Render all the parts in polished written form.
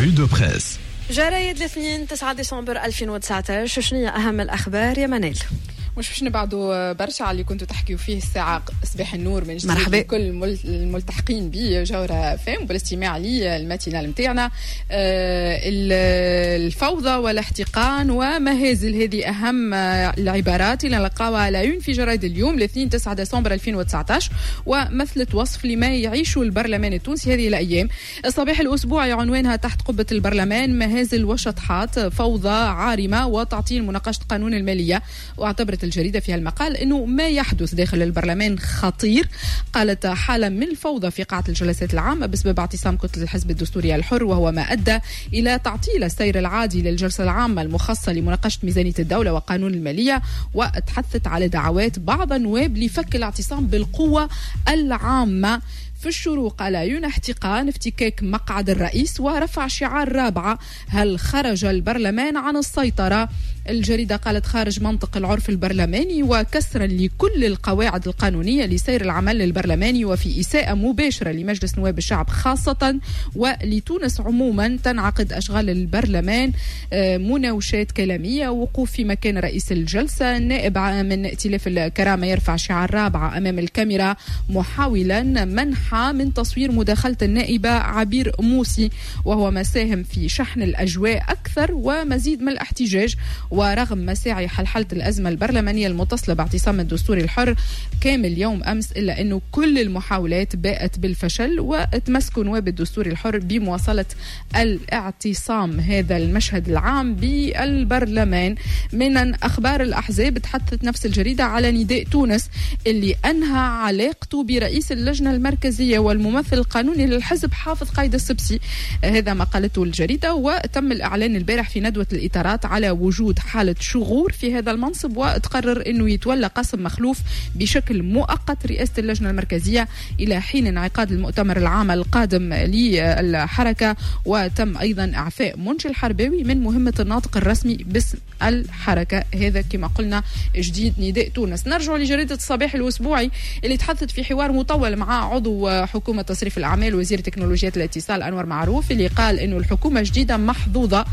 Revue de presse. جرايد الاثنين 9 ديسمبر 2019. شنو أهم الأخبار يا منال؟ مش باش نبعدوا برشا على اللي كنتوا تحكيوا فيه الساعة صباح النور من مرحبا كل الملتحقين بجورة فام بالاستماع لي الماتينال متاعنا. الفوضى والاحتقان ومهازل، هذه أهم العبارات اللي نلقاوها على يون في جرايد اليوم الاثنين 9 ديسمبر 2019، ومثلت وصف لما يعيشه البرلمان التونسي هذه الأيام. الصباح الأسبوعي عنوانها تحت قبة البرلمان: مهازل وشطحات، فوضى عارمة وتعطيل مناقشة قانون المالية. واعتبرت الجريدة في المقال أنه ما يحدث داخل البرلمان خطير. قالت: حالة من الفوضى في قاعة الجلسات العامة بسبب اعتصام كتلة الحزب الدستوري الحر، وهو ما أدى إلى تعطيل السير العادي للجلسة العامة المخصصة لمناقشة ميزانية الدولة وقانون المالية. وتحثت على دعوات بعض النواب لفك الاعتصام بالقوة العامة. في الشروق على يون احتقان، افتكاك مقعد الرئيس ورفع شعار رابعة: هل خرج البرلمان عن السيطرة؟ الجريدة قالت: خارج منطق العرف البرلماني وكسرا لكل القواعد القانونية لسير العمل البرلماني، وفي إساءة مباشرة لمجلس نواب الشعب خاصة ولتونس عموما. تنعقد أشغال البرلمان مناوشات كلامية، وقوف في مكان رئيس الجلسة. نائب من ائتلاف الكرامة يرفع شعار رابعة أمام الكاميرا محاولا منح من تصوير مداخلة النائبة عبير موسي، وهو ما ساهم في شحن الأجواء أكثر ومزيد من الاحتجاج. ورغم مساعي حلحلة الأزمة البرلمانية المتصلة باعتصام الدستوري الحر كامل يوم أمس، إلا أنه كل المحاولات باءت بالفشل، وتمسكوا نواب الدستوري الحر بمواصلة الاعتصام. هذا المشهد العام بالبرلمان. من أخبار الأحزاب، تحدثت نفس الجريدة على نداء تونس اللي أنهى علاقته برئيس اللجنة المركزية والممثل القانوني للحزب حافظ قايد السبسي. هذا ما قالته الجريدة. وتم الإعلان البارح في ندوة الإطارات على وجود حالة شغور في هذا المنصب، وتقرر أنه يتولى قاسم مخلوف بشكل مؤقت رئاسة اللجنة المركزية إلى حين انعقاد المؤتمر العام القادم للحركة. وتم أيضا إعفاء منشي الحرباوي من مهمة الناطق الرسمي باسم الحركة. هذا كما قلنا جديد نداء تونس. نرجع لجريدة الصباح الأسبوعي اللي تحدثت في حوار مطول مع عضو حكومة تصريف الأعمال وزير تكنولوجيات الاتصال أنور معروف، اللي قال إنه الحكومة جديدة محظوظة،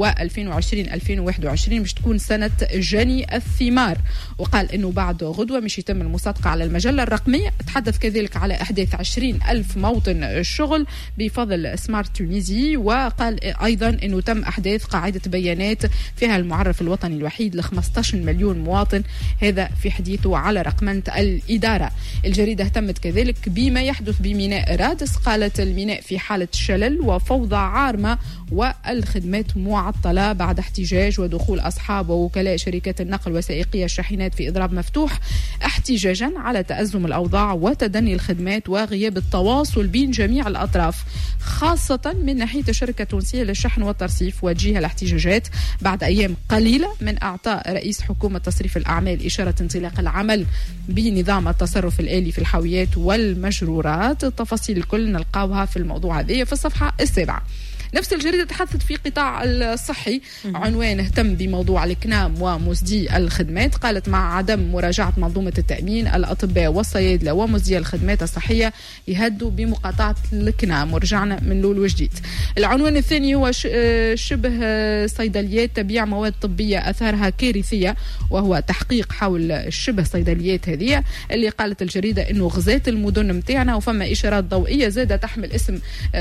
و2020-2021 مش تكون سنة جني الثمار. وقال إنه بعد غدوة مش يتم المصادقة على المجلة الرقمية. تحدث كذلك على إحداث 20,000 موطن شغل بفضل سمارت تونيزي. وقال أيضا إنه تم إحداث قاعدة بيانات فيها المعرف الوطني الوحيد ل 15 مليون مواطن، هذا في حديثه على رقمنة الإدارة. الجريدة اهتمت كذلك بما يحدث بميناء رادس. قالت: الميناء في حالة شلل وفوضى عارمة، والخدمات معطلة بعد احتجاج ودخول أصحاب ووكلاء شركات النقل وسائقية الشاحنات في إضراب مفتوح، احتجاجا على تأزم الأوضاع وتدني الخدمات وغياب التواصل بين جميع الأطراف، خاصة من ناحية الشركة التونسية للشحن والترصيف. وجهة الاحتجاجات بعد أيام قليلة من أعطاء رئيس حكومة تصريف الأعمال إشارة انطلاق العمل بنظام التصرف الآلي في الحاويات والمجرورات. التفاصيل الكل نلقاوها في الموضوع هذه في الصفحة 7. نفس الجريدة تحدثت في قطاع الصحي، عنوان اهتم بموضوع الكنام ومزدي الخدمات. قالت: مع عدم مراجعة منظومة التأمين، الأطباء والصيادلة ومزدي الخدمات الصحية يهدوا بمقاطعة الكنام. ورجعنا من لول وجديد. العنوان الثاني هو شبه صيدليات تبيع مواد طبية أثارها كارثية، وهو تحقيق حول الشبه صيدليات هذه اللي قالت الجريدة إنه غزات المدن متاعنا، وفما إشارات ضوئية زادة تحمل اسم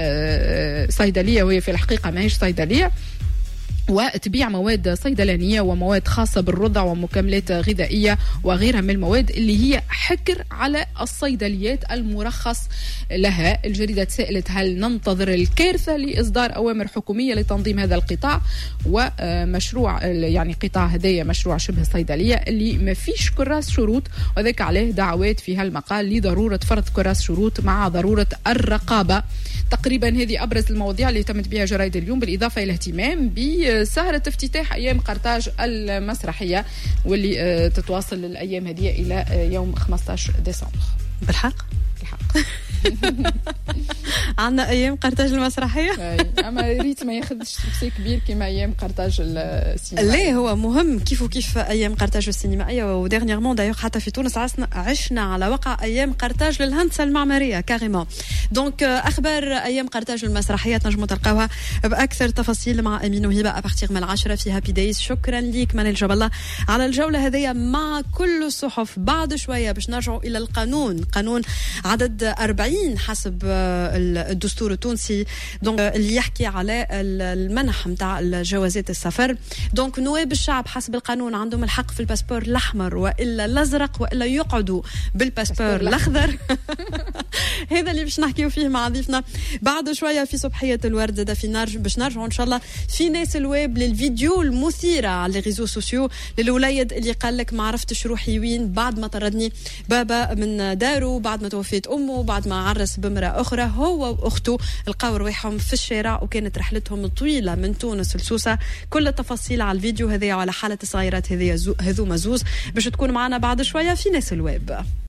صيدلية وهي في الحقيقة ما هيش صيدلية، وتبيع مواد صيدلانية ومواد خاصة بالرضع ومكملات غذائية وغيرها من المواد اللي هي حكر على الصيدليات المرخص لها. الجريدة تسألت: هل ننتظر الكارثة لإصدار أوامر حكومية لتنظيم هذا القطاع؟ ومشروع يعني قطاع هدايا مشروع شبه صيدلية اللي ما فيش كراس شروط، وذلك عليه دعوات في هالمقال لضرورة فرض كراس شروط مع ضرورة الرقابة. تقريبا هذه أبرز المواضيع اللي تمت بها جرائد اليوم، بالإضافة إلى اهتمام بسهرة افتتاح أيام قرطاج المسرحية واللي تتواصل الأيام هذه إلى يوم 15 ديسمبر. بالحق؟ بالحق. عندنا ايام قرطاج المسرحيه. اما ريت ما ياخذش سكسي كبير كما ايام قرطاج السينما. ليه هو مهم كيف وكيف ايام قرطاج السينمائيه. وديرنييرمون دايوغ حتى في تونس عشنا على وقع ايام قرطاج للهندسه المعماريه كاريمون. دونك اخبار ايام قرطاج المسرحيه تنجموا تلقاوها باكثر تفاصيل مع امين وهبه ابارتيغ من 10 في هابي دايز. شكرا ليك منال جاب الله على الجوله هذه مع كل الصحف. بعد شويه باش نرجعوا الى القانون، قانون عدد 40 حسب الدستور التونسي، دونك اللي يحكي على المنح نتاع الجوازات السفر. دونك نواب الشعب حسب القانون عندهم الحق في الباسبور الاحمر والا الازرق والا يقعدوا بالباسبور الاخضر. هذا اللي باش نحكيو فيه مع ضيفنا بعد شويه في صبحيه الورد. ده في باش نرجعوا ان شاء الله في ناس الويب للفيديو المثيره على لي ريزو سوسيو للوليد اللي قال لك ما عرفتش روحي وين بعد ما طردني بابا من داره، بعد ما توفيت امه، بعد ما عرس بامراه اخرى. هو واخته لقاو رواحهم في الشارع وكانت رحلتهم طويله من تونس لسوسه. كل التفاصيل على الفيديو هذه وعلى حاله الصغيرات هذوما زوز باش تكون معنا بعد شويه في ناس الويب.